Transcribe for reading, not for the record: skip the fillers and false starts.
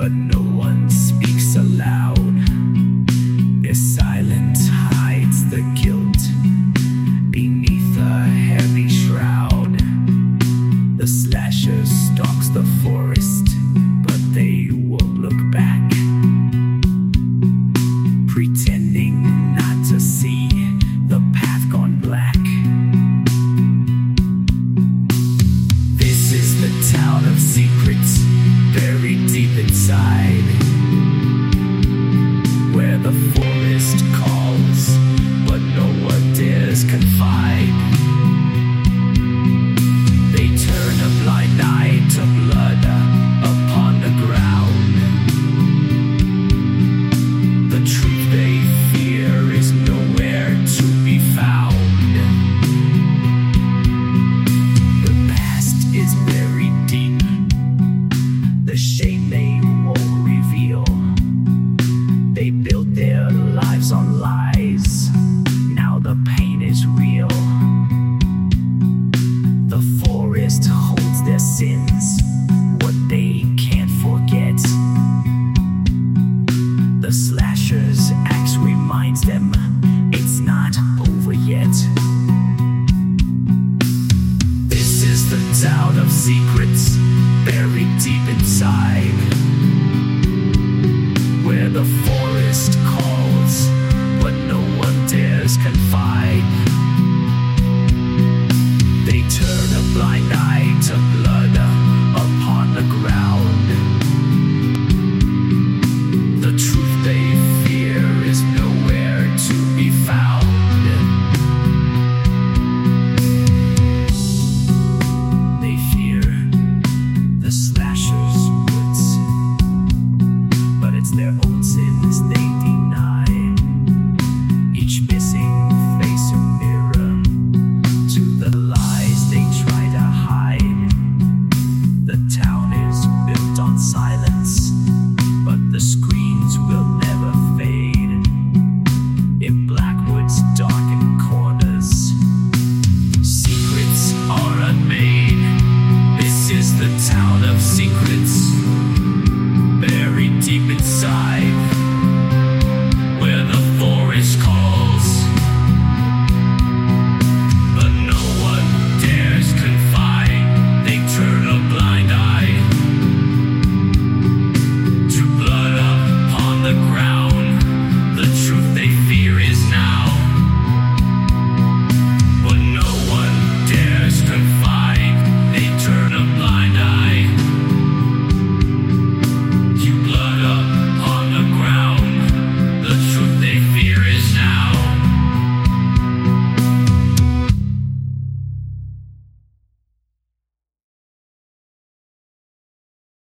but no one speaks aloud. Their silence hides the guilt beneath a heavy shroud. The slasher stalks the forest, but they won't look back, pretending not to see the path gone black. This is the town of secrets, buried deep inside, where the forest calls, but no one dares confide. They turn a blind eye to blood upon the ground. The truth they fear is nowhere to be found. The past is buried deep, the shame they won't reveal. They built their lives on lies, now the pain is real. The forest holds their sins, what they can't forget. The slasher's axe reminds them it's not over yet. This is the town of secrets, buried deep inside, where the forest calls, but no one dares confide.